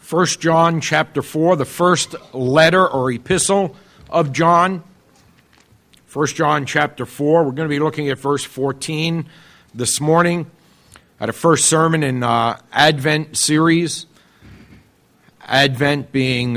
1 John chapter 4, the first letter or epistle of John. 1 John chapter 4, we're going to be looking at verse 14 this morning at a first sermon in Advent series. Advent being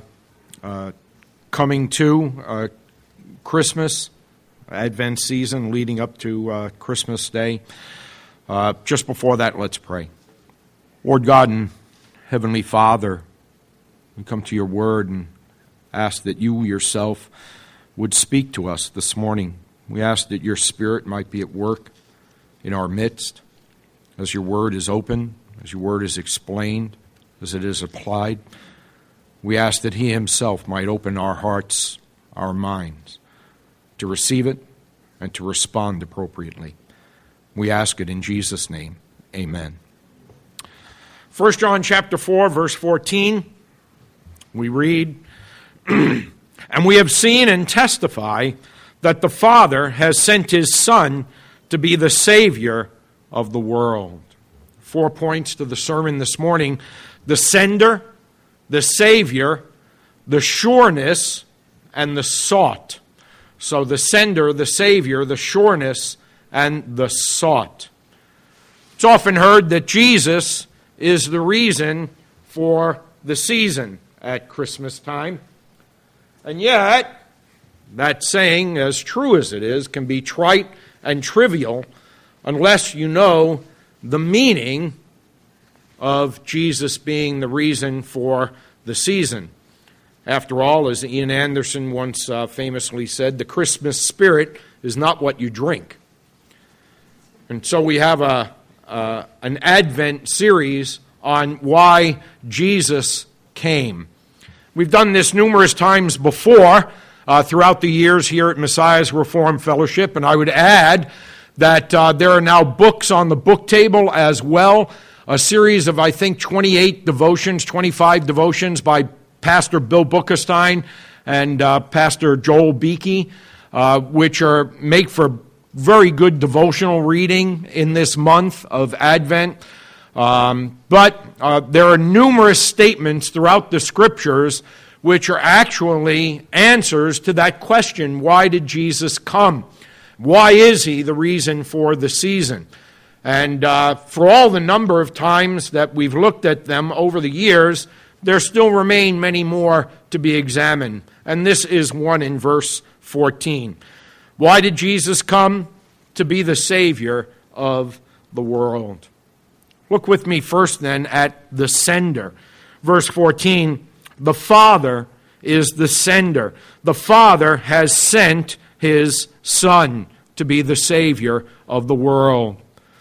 coming to Christmas, Advent season leading up to Christmas Day. Just before that, let's pray. Lord God and Heavenly Father, we come to your word and ask that you yourself would speak to us this morning. We ask that your Spirit might be at work in our midst as your word is open, as your word is explained, as it is applied. We ask that he himself might open our hearts, our minds, to receive it and to respond appropriately. We ask it in Jesus' name. Amen. 1 John chapter 4, verse 14, we read, "And we have seen and testify that the Father has sent his Son to be the Savior of the world." 4 points to the sermon this morning: the sender, the Savior, the sureness, and the sought. So the sender, the Savior, the sureness, and the sought. It's often heard that Jesus is the reason for the season at Christmas time. And yet, that saying, as true as it is, can be trite and trivial unless you know the meaning of Jesus being the reason for the season. After all, as Ian Anderson once famously said, the Christmas spirit is not what you drink. And so we have an Advent series on why Jesus came. We've done this numerous times before throughout the years here at Messiah's Reformed Fellowship, and I would add that there are now books on the book table as well, a series of, I think, 25 devotions by Pastor Bill Buckerstein and Pastor Joel Beakey, which make for very good devotional reading in this month of Advent. But there are numerous statements throughout the Scriptures which are actually answers to that question: why did Jesus come? Why is he the reason for the season? And for all the number of times that we've looked at them over the years, there still remain many more to be examined. And this is one in verse 14. Why did Jesus come? To be the Savior of the world. Look with me first then at the sender. Verse 14, the Father is the sender. The Father has sent his Son to be the Savior of the world.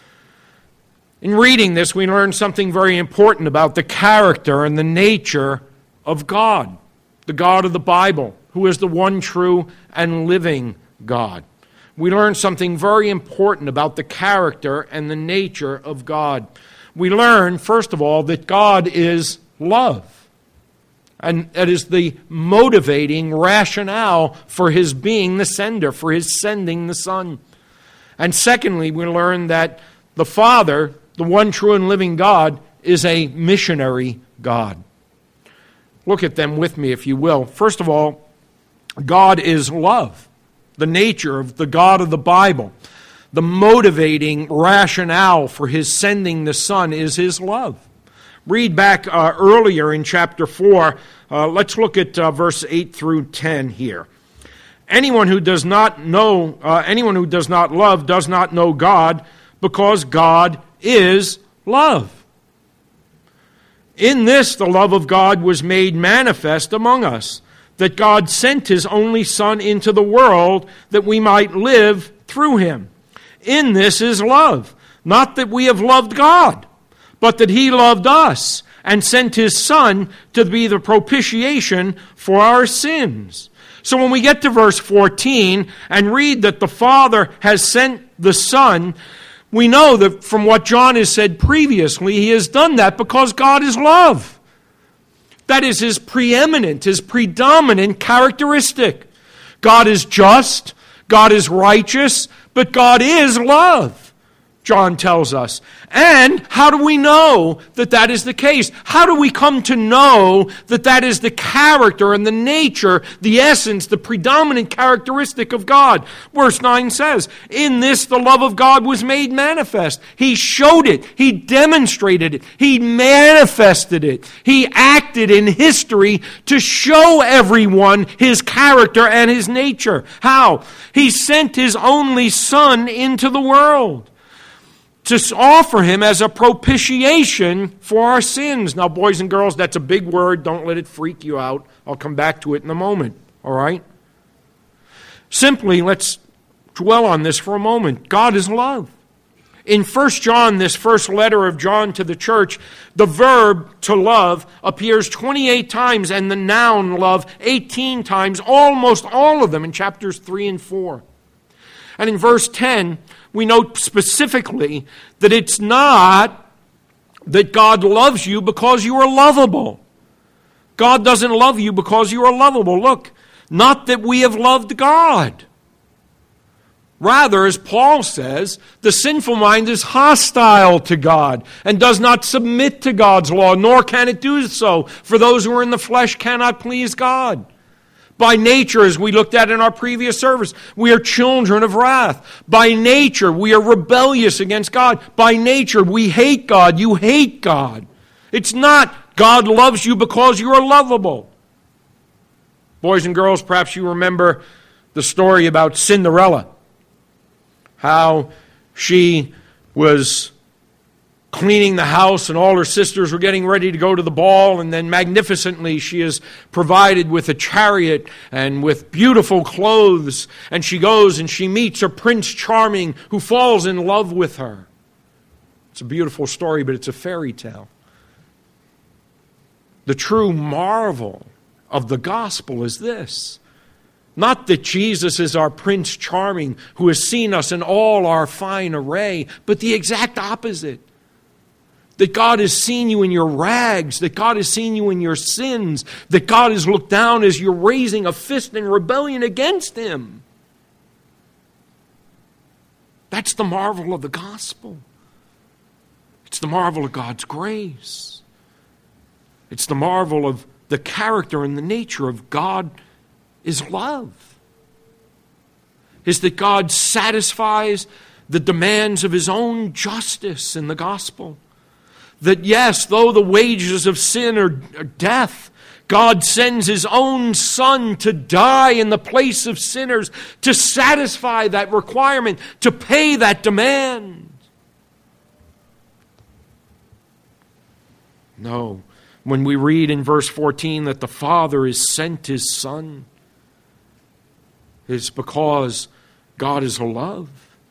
In reading this, we learn something very important about the character and the nature of God, the God of the Bible, who is the one true and living God. We learn something very important about the character and the nature of God. We learn, first of all, that God is love. And that is the motivating rationale for his being the sender, for his sending the Son. And secondly, we learn that the Father, the one true and living God, is a missionary God. Look at them with me, if you will. First of all, God is love. The nature of the God of the Bible, the motivating rationale for his sending the Son is his love. Read back earlier in chapter 4. Let's look at verse 8 through 10 here. Anyone who does not love does not know God, because God is love. In this, the love of God was made manifest among us, that God sent his only Son into the world that we might live through him. In this is love, not that we have loved God, but that he loved us and sent his Son to be the propitiation for our sins. So when we get to verse 14 and read that the Father has sent the Son, we know that from what John has said previously, he has done that because God is love. That is his preeminent, his predominant characteristic. God is just, God is righteous, but God is love. John tells us. And how do we know that that is the case? How do we come to know that that is the character and the nature, the essence, the predominant characteristic of God? Verse 9 says, in this the love of God was made manifest. He showed it. He demonstrated it. He manifested it. He acted in history to show everyone His character and His nature. How? He sent His only Son into the world to offer Him as a propitiation for our sins. Now, boys and girls, that's a big word. Don't let it freak you out. I'll come back to it in a moment. All right? Simply, let's dwell on this for a moment. God is love. In 1 John, this first letter of John to the church, the verb to love appears 28 times and the noun love 18 times, almost all of them in chapters 3 and 4. And in verse 10, we note specifically that it's not that God loves you because you are lovable. God doesn't love you because you are lovable. Look, not that we have loved God. Rather, as Paul says, the sinful mind is hostile to God and does not submit to God's law, nor can it do so. For those who are in the flesh cannot please God. By nature, as we looked at in our previous service, we are children of wrath. By nature, we are rebellious against God. By nature, we hate God. You hate God. It's not God loves you because you are lovable. Boys and girls, perhaps you remember the story about Cinderella. How she was cleaning the house and all her sisters were getting ready to go to the ball, and then magnificently she is provided with a chariot and with beautiful clothes, and she goes and she meets her Prince Charming who falls in love with her. It's a beautiful story, but it's a fairy tale. The true marvel of the gospel is this: not that Jesus is our Prince Charming who has seen us in all our fine array, but the exact opposite. That God has seen you in your rags, that God has seen you in your sins, that God has looked down as you're raising a fist in rebellion against Him. That's the marvel of the gospel. It's the marvel of God's grace. It's the marvel of the character and the nature of God is love. Is that God satisfies the demands of His own justice in the gospel. That yes, though the wages of sin are death, God sends His own Son to die in the place of sinners to satisfy that requirement, to pay that demand. No. When we read in verse 14 that the Father has sent His Son, it's because God is love.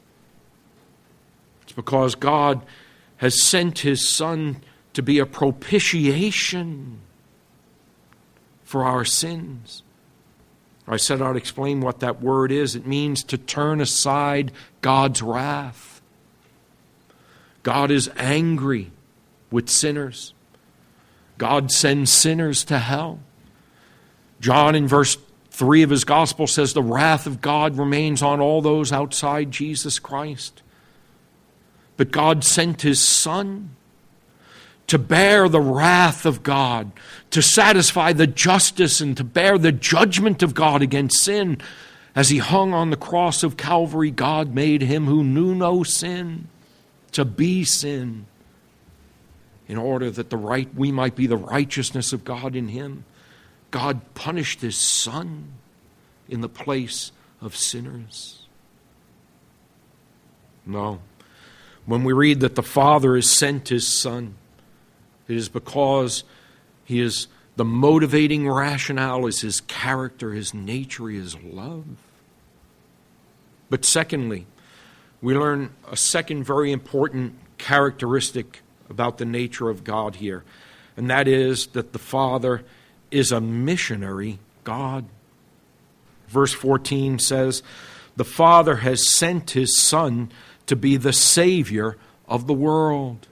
It's because God has sent His Son to be a propitiation for our sins. I said I'd explain what that word is. It means to turn aside God's wrath. God is angry with sinners. God sends sinners to hell. John in verse 3 of his gospel says the wrath of God remains on all those outside Jesus Christ. But God sent His Son to bear the wrath of God, to satisfy the justice and to bear the judgment of God against sin. As He hung on the cross of Calvary, God made Him who knew no sin to be sin, in order that we might be the righteousness of God in Him. God punished His Son in the place of sinners. No. When we read that the Father has sent His Son, it is because He is the motivating rationale is His character, His nature, His love. But secondly, we learn a second very important characteristic about the nature of God here, and that is that the Father is a missionary God. Verse 14 says, the Father has sent His Son to be the Savior of the world.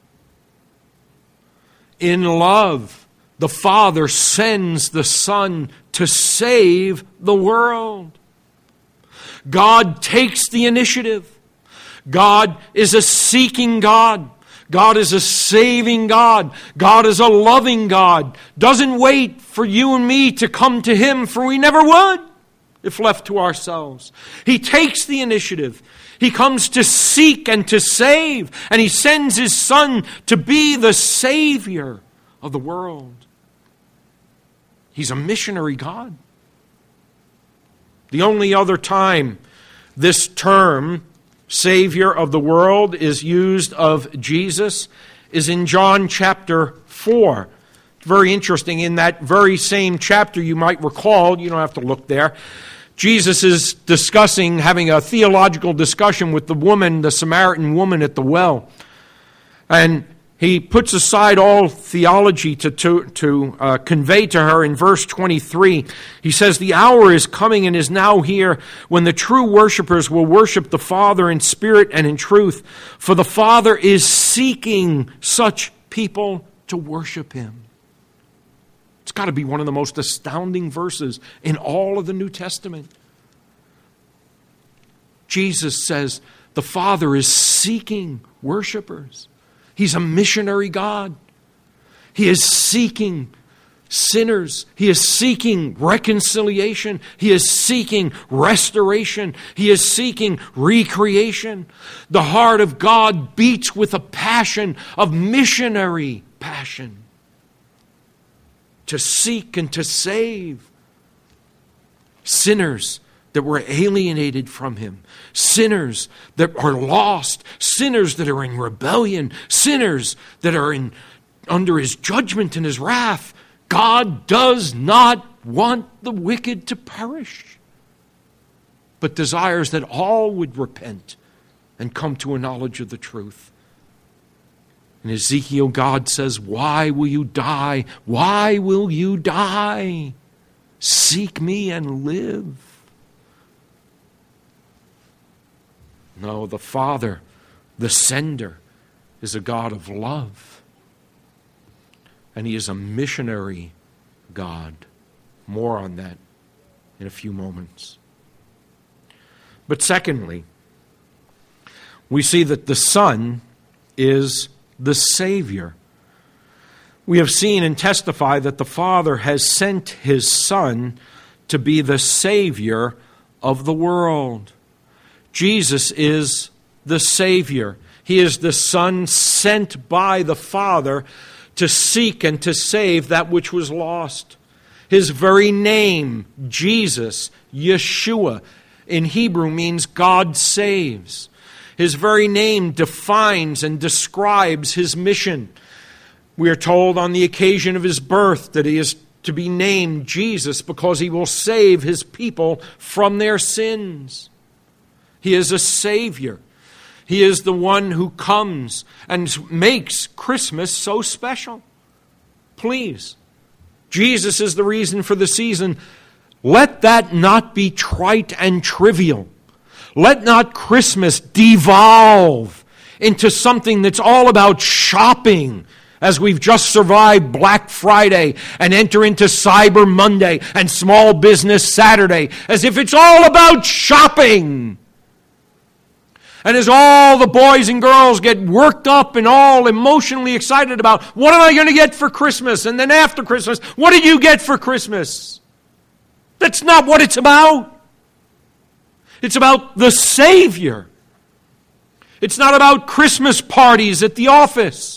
In love, the Father sends the Son to save the world. God takes the initiative. God is a seeking God. God is a saving God. God is a loving God. Doesn't wait for you and me to come to Him, for we never would if left to ourselves. He takes the initiative. He comes to seek and to save, and He sends His Son to be the Savior of the world. He's a missionary God. The only other time this term, Savior of the world, is used of Jesus is in John chapter 4. It's very interesting. In that very same chapter, you might recall, you don't have to look there, Jesus is having a theological discussion with the woman, the Samaritan woman at the well. And He puts aside all theology to convey to her in verse 23. He says, "The hour is coming and is now here when the true worshipers will worship the Father in spirit and in truth, for the Father is seeking such people to worship Him." It's got to be one of the most astounding verses in all of the New Testament. Jesus says the Father is seeking worshipers. He's a missionary God. He is seeking sinners. He is seeking reconciliation. He is seeking restoration. He is seeking recreation. The heart of God beats with a passion of missionary passion to seek and to save sinners that were alienated from Him, sinners that are lost, sinners that are in rebellion, sinners that are under His judgment and His wrath. God does not want the wicked to perish, but desires that all would repent and come to a knowledge of the truth. In Ezekiel, God says, "Why will you die? Why will you die? Seek me and live." No, the Father, the sender, is a God of love. And He is a missionary God. More on that in a few moments. But secondly, we see that the Son is the Savior. We have seen and testified that the Father has sent His Son to be the Savior of the world. Jesus is the Savior. He is the Son sent by the Father to seek and to save that which was lost. His very name, Jesus, Yeshua, in Hebrew means God saves. His very name defines and describes His mission. We are told on the occasion of His birth that He is to be named Jesus because He will save His people from their sins. He is a Savior. He is the one who comes and makes Christmas so special. Please, Jesus is the reason for the season. Let that not be trite and trivial. Let not Christmas devolve into something that's all about shopping, as we've just survived Black Friday and enter into Cyber Monday and Small Business Saturday, as if it's all about shopping. And as all the boys and girls get worked up and all emotionally excited about, what am I going to get for Christmas? And then after Christmas, what did you get for Christmas? That's not what it's about. It's about the Savior. It's not about Christmas parties at the office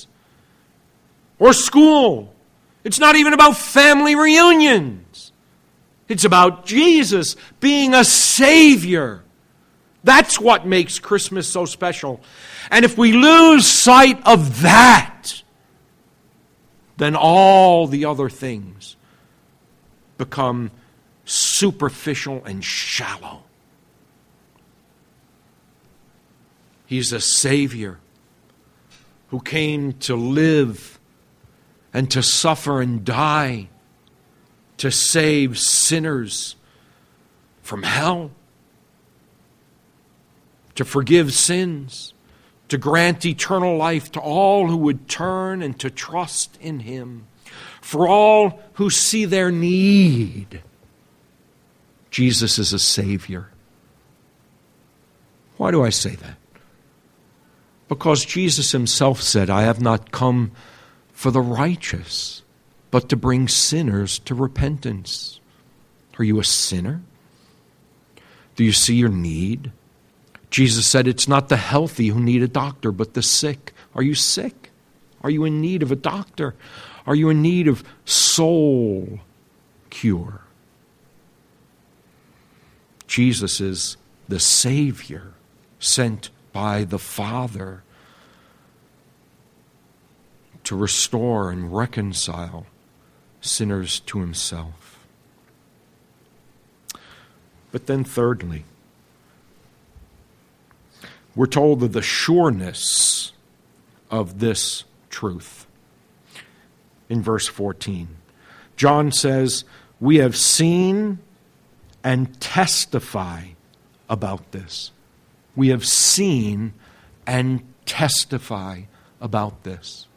or school. It's not even about family reunions. It's about Jesus being a Savior. That's what makes Christmas so special. And if we lose sight of that, then all the other things become superficial and shallow. He's a Savior who came to live and to suffer and die to save sinners from hell, to forgive sins, to grant eternal life to all who would turn and to trust in Him. For all who see their need, Jesus is a Savior. Why do I say that? Because Jesus himself said, I have not come for the righteous, but to bring sinners to repentance. Are you a sinner? Do you see your need? Jesus said it's not the healthy who need a doctor, but the sick. Are you sick? Are you in need of a doctor? Are you in need of soul cure? Jesus is the Savior sent by the Father to restore and reconcile sinners to himself. But then thirdly, we're told of the sureness of this truth. In verse 14, John says, we have seen and testify about this. We have seen and testify about this.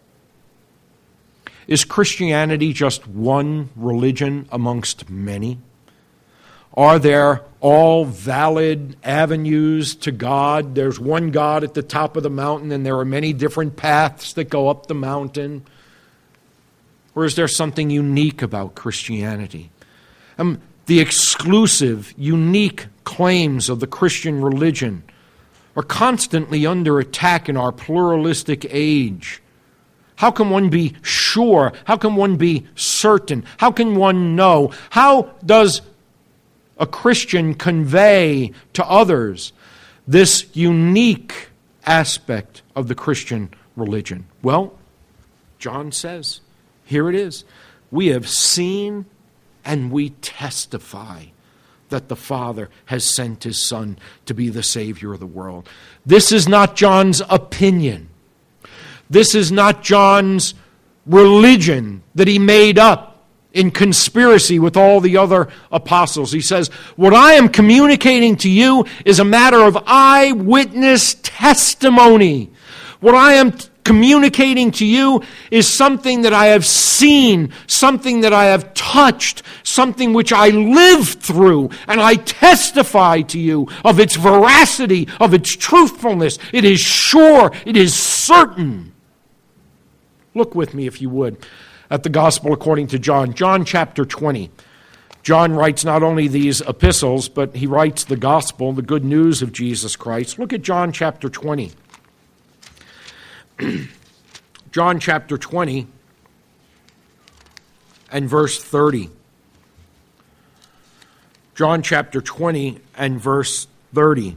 Is Christianity just one religion amongst many? Are there all valid avenues to God? There's one God at the top of the mountain, and there are many different paths that go up the mountain. Or is there something unique about Christianity? The exclusive, unique claims of the Christian religion are constantly under attack in our pluralistic age. How can one be sure? How can one be certain? How can one know? How does a Christian convey to others this unique aspect of the Christian religion? Well, John says, here it is. We have seen and we testify that the Father has sent his Son to be the Savior of the world. This is not John's opinion. This is not John's religion that he made up in conspiracy with all the other apostles. He says, what I am communicating to you is a matter of eyewitness testimony. What I am communicating to you is something that I have seen, something that I have touched, something which I lived through, and I testify to you of its veracity, of its truthfulness. It is sure, it is certain. Look with me, if you would, at the Gospel according to John. John chapter 20. John writes not only these epistles, but he writes the Gospel, the good news of Jesus Christ. Look at John chapter 20. John chapter 20 and verse 30. John chapter 20 and verse 30.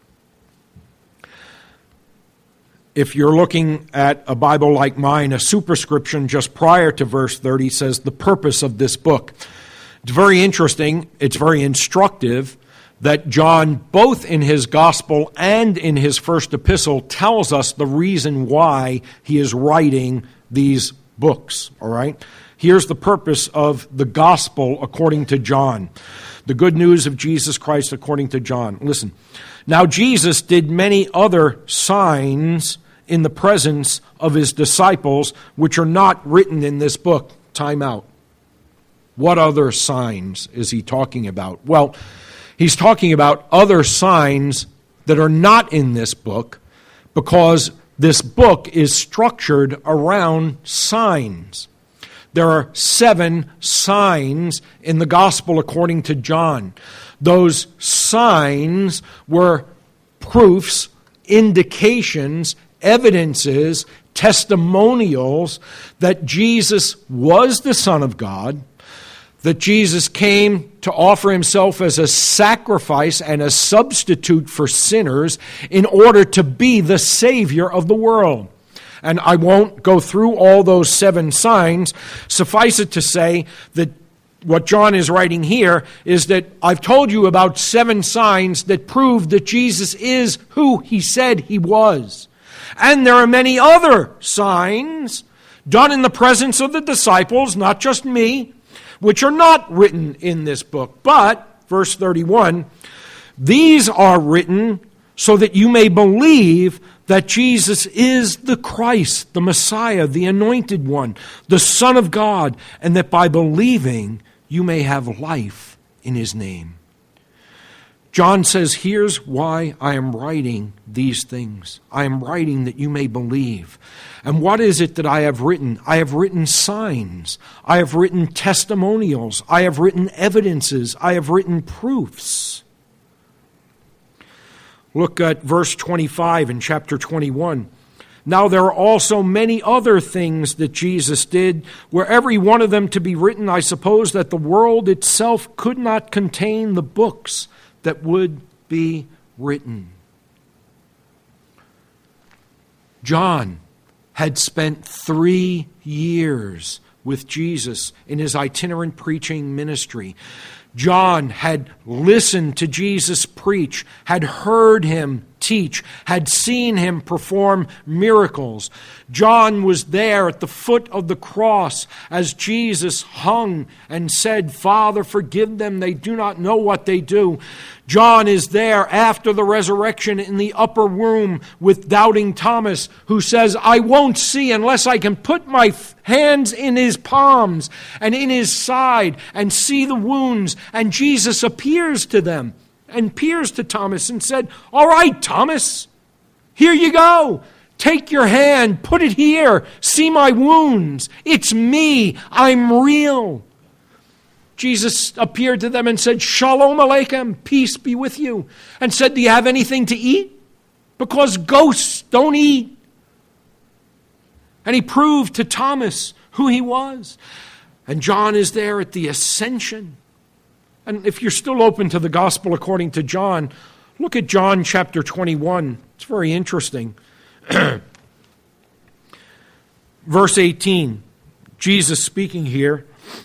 If you're looking at a Bible like mine, a superscription just prior to verse 30 says the purpose of this book. It's very interesting, it's very instructive that John, both in his gospel and in his first epistle, tells us the reason why he is writing these books, all right? Here's the purpose of the gospel according to John. The good news of Jesus Christ according to John. Listen. Now Jesus did many other signs in the presence of his disciples, which are not written in this book. Time out. What other signs is he talking about? Well, he's talking about other signs that are not in this book because this book is structured around signs. There are 7 signs in the gospel according to John. Those signs were proofs, indications, evidences, testimonials that Jesus was the Son of God, that Jesus came to offer himself as a sacrifice and a substitute for sinners in order to be the Savior of the world. And I won't go through all those 7 signs. Suffice it to say that what John is writing here is that I've told you about 7 signs that prove that Jesus is who he said he was. And there are many other signs done in the presence of the disciples, not just me, which are not written in this book. But, verse 31, these are written so that you may believe that Jesus is the Christ, the Messiah, the Anointed One, the Son of God, and that by believing you may have life in his name. John says, here's why I am writing these things. I am writing that you may believe. And what is it that I have written? I have written signs. I have written testimonials. I have written evidences. I have written proofs. Look at verse 25 in chapter 21. Now there are also many other things that Jesus did, were every one of them to be written, I suppose that the world itself could not contain the books that would be written. John had spent 3 years with Jesus in his itinerant preaching ministry. John had listened to Jesus preach, had heard him teach, had seen him perform miracles. John was there at the foot of the cross as Jesus hung and said, Father, forgive them, they do not know what they do. John is there after the resurrection in the upper room with doubting Thomas, who says, I won't see unless I can put my hands in his palms and in his side and see the wounds. And Jesus appears to them and appears to Thomas and said, all right, Thomas, here you go. Take your hand, put it here, see my wounds. It's me, I'm real. Jesus appeared to them and said, Shalom Aleichem, peace be with you. And said, do you have anything to eat? Because ghosts don't eat. And he proved to Thomas who he was. And John is there at the ascension. And if you're still open to the gospel according to John, look at John chapter 21. It's very interesting. Verse 18, Jesus speaking here.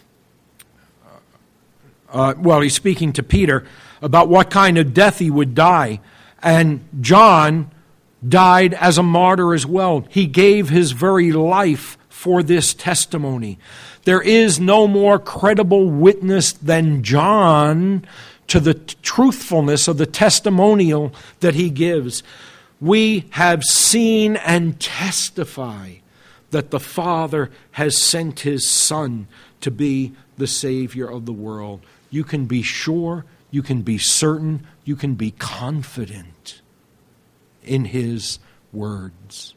He's speaking to Peter about what kind of death he would die. And John died as a martyr as well. He gave his very life for this testimony. There is no more credible witness than John to the truthfulness of the testimonial that he gives. We have seen and testify that the Father has sent his Son to be the Savior of the world. You can be sure, you can be certain, you can be confident in his words.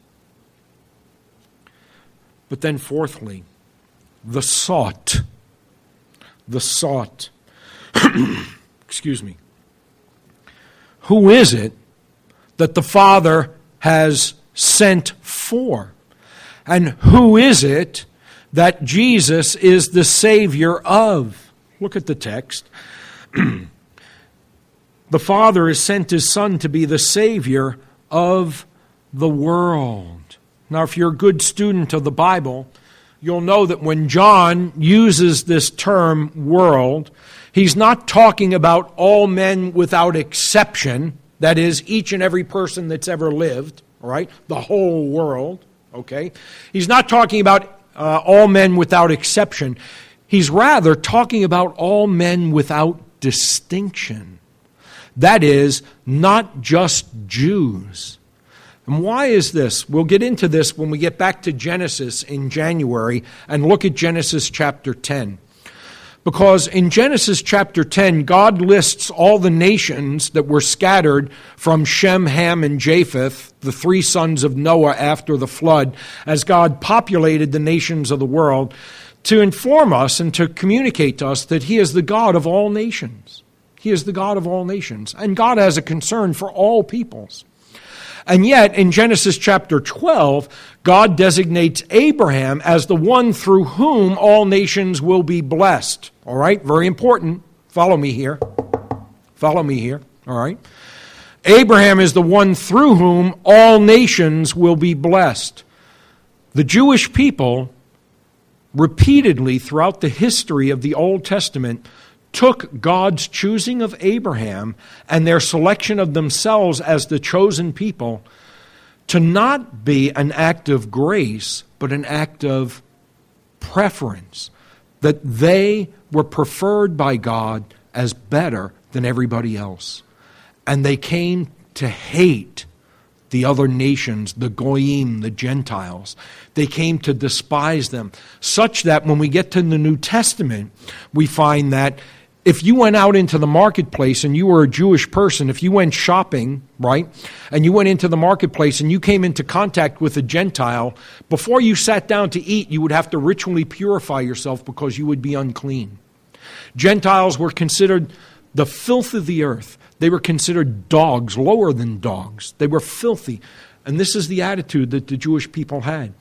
But then fourthly, the sought. The sought. Excuse me. Who is it that the Father has sent for? And who is it that Jesus is the Savior of? Look at the text. The Father has sent his Son to be the Savior of the world. Now, if you're a good student of the Bible, you'll know that when John uses this term world, he's not talking about all men without exception, that is, each and every person that's ever lived, all right, the whole world, okay? He's not talking about all men without exception. He's rather talking about all men without distinction. That is, not just Jews. And why is this? We'll get into this when we get back to Genesis in January and look at Genesis chapter 10. Because in Genesis chapter 10, God lists all the nations that were scattered from Shem, Ham, and Japheth, the 3 sons of Noah after the flood, as God populated the nations of the world, to inform us and to communicate to us that he is the God of all nations. He is the God of all nations. And God has a concern for all peoples. And yet, in Genesis chapter 12, God designates Abraham as the one through whom all nations will be blessed. All right? Very important. Follow me here. Follow me here. All right? Abraham is the one through whom all nations will be blessed. The Jewish people repeatedly throughout the history of the Old Testament took God's choosing of Abraham and their selection of themselves as the chosen people to not be an act of grace, but an act of preference, that they were preferred by God as better than everybody else. And they came to hate the other nations, the Goyim, the Gentiles. They came to despise them, such that when we get to the New Testament, we find that If you went out into the marketplace and you were a Jewish person, if you went shopping, right, and you went into the marketplace and you came into contact with a Gentile, before you sat down to eat, you would have to ritually purify yourself because you would be unclean. Gentiles were considered the filth of the earth. They were considered dogs, lower than dogs. They were filthy. And this is the attitude that the Jewish people had.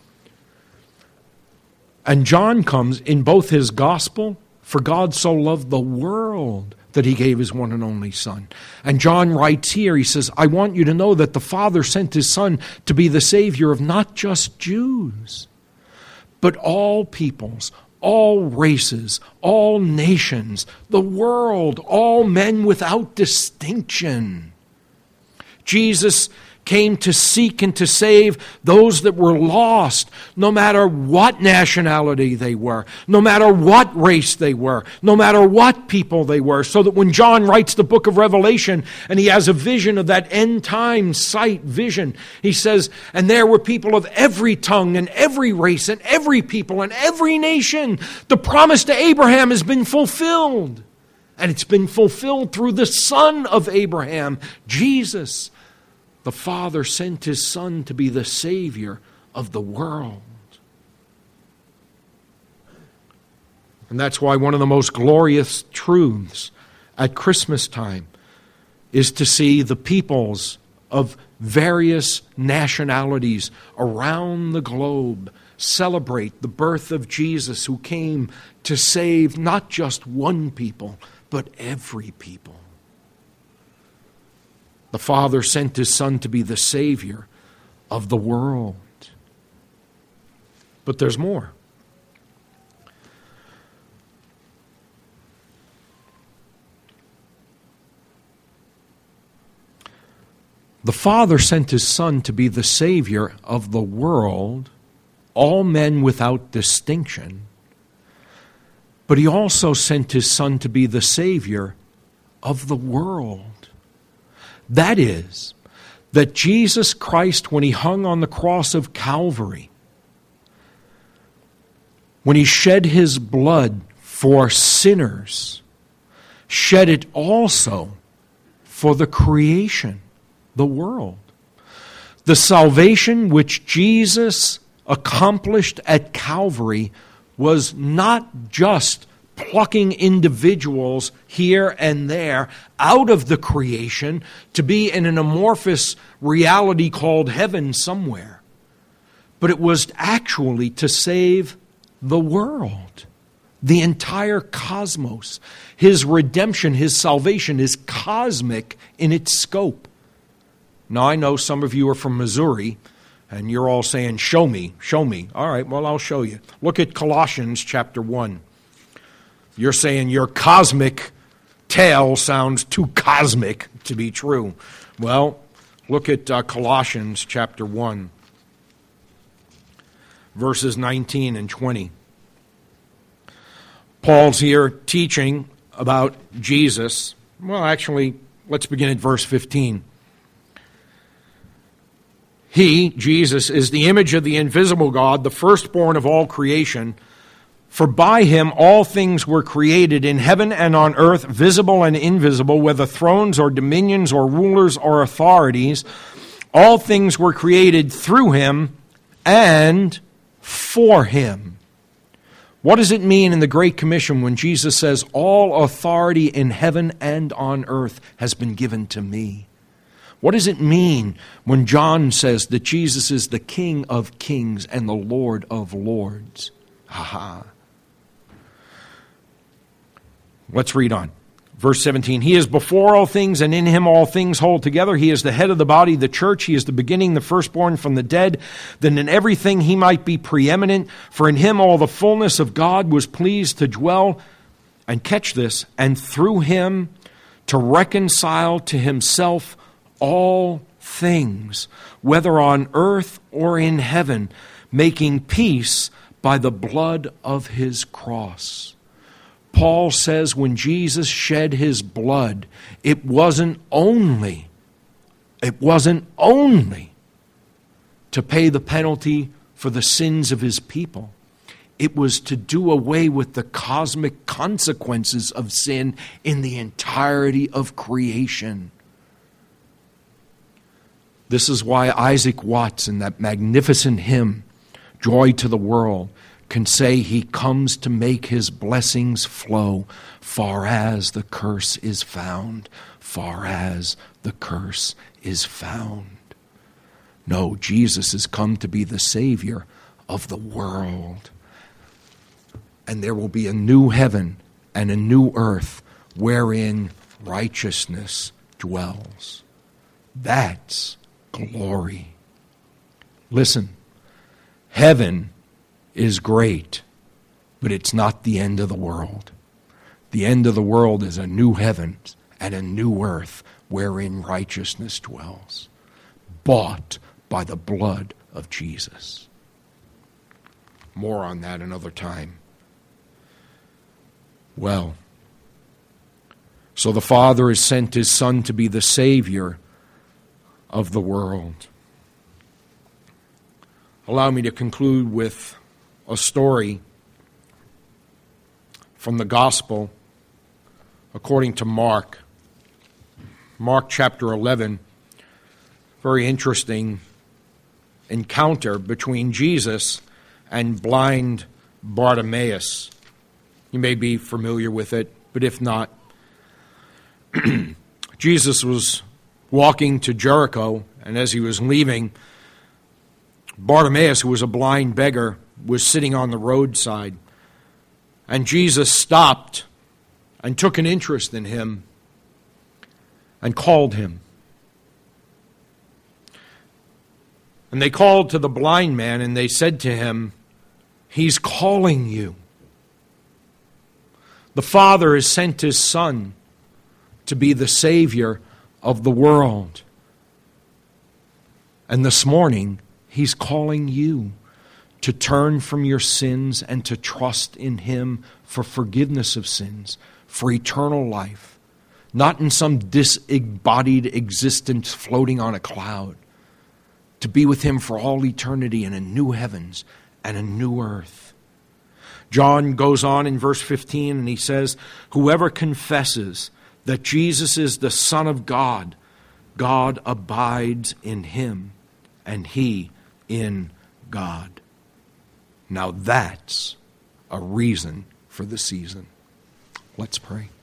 And John comes in both his gospel, for God so loved the world that he gave his one and only Son. And John writes here, he says, I want you to know that the Father sent his Son to be the Savior of not just Jews, but all peoples, all races, all nations, the world, all men without distinction. Jesus came to seek and to save those that were lost, no matter what nationality they were, no matter what race they were, no matter what people they were, so that when John writes the book of Revelation and he has a vision of that end time sight vision, he says, and there were people of every tongue and every race and every people and every nation. The promise to Abraham has been fulfilled, and it's been fulfilled through the Son of Abraham, Jesus. The Father sent his Son to be the Savior of the world. And that's why one of the most glorious truths at Christmas time is to see the peoples of various nationalities around the globe celebrate the birth of Jesus, who came to save not just one people, but every people. The Father sent his Son to be the Savior of the world. But there's more. The Father sent his Son to be the Savior of the world, all men without distinction. But he also sent his Son to be the Savior of the world. That is, that Jesus Christ, when he hung on the cross of Calvary, when he shed his blood for sinners, shed it also for the creation, the world. The salvation which Jesus accomplished at Calvary was not just plucking individuals here and there out of the creation to be in an amorphous reality called heaven somewhere. But it was actually to save the world, the entire cosmos. His redemption, his salvation is cosmic in its scope. Now, I know some of you are from Missouri, and you're all saying, show me, show me. All right, well, I'll show you. Look at Colossians chapter 1. You're saying your cosmic tale sounds too cosmic to be true. Well, look at Colossians chapter 1, verses 19 and 20. Paul's here teaching about Jesus. Well, actually, let's begin at verse 15. He, Jesus, is the image of the invisible God, the firstborn of all creation. For by him all things were created in heaven and on earth, visible and invisible, whether thrones or dominions or rulers or authorities. All things were created through him and for him. What does it mean in the Great Commission when Jesus says, all authority in heaven and on earth has been given to me? What does it mean when John says that Jesus is the King of kings and the Lord of lords? Let's read on. Verse 17, he is before all things, and in him all things hold together. He is the head of the body, the church. He is the beginning, the firstborn from the dead, that in everything he might be preeminent. For in him all the fullness of God was pleased to dwell, and catch this, and through him to reconcile to himself all things, whether on earth or in heaven, making peace by the blood of his cross. Paul says when Jesus shed his blood, it wasn't only to pay the penalty for the sins of his people. It was to do away with the cosmic consequences of sin in the entirety of creation. This is why Isaac Watts, in that magnificent hymn, Joy to the World, can say he comes to make his blessings flow far as the curse is found, far as the curse is found. No, Jesus has come to be the Savior of the world. And there will be a new heaven and a new earth wherein righteousness dwells. That's glory. Listen, heaven is great, but it's not the end of the world. The end of the world is a new heaven and a new earth wherein righteousness dwells, bought by the blood of Jesus. More on that another time. Well, so the Father has sent His Son to be the Savior of the world. Allow me to conclude with a story from the Gospel according to Mark. Mark chapter 11, very interesting encounter between Jesus and blind Bartimaeus. You may be familiar with it, but if not, Jesus was walking to Jericho, and as he was leaving, Bartimaeus, who was a blind beggar, was sitting on the roadside. And Jesus stopped and took an interest in him and called him. And they called to the blind man and they said to him, "He's calling you." The Father has sent His Son to be the Savior of the world. And this morning, He's calling you to turn from your sins and to trust in Him for forgiveness of sins, for eternal life, not in some disembodied existence floating on a cloud, to be with Him for all eternity in a new heavens and a new earth. John goes on in verse 15 and he says, "Whoever confesses that Jesus is the Son of God, God abides in him, and he in God." Now that's a reason for the season. Let's pray.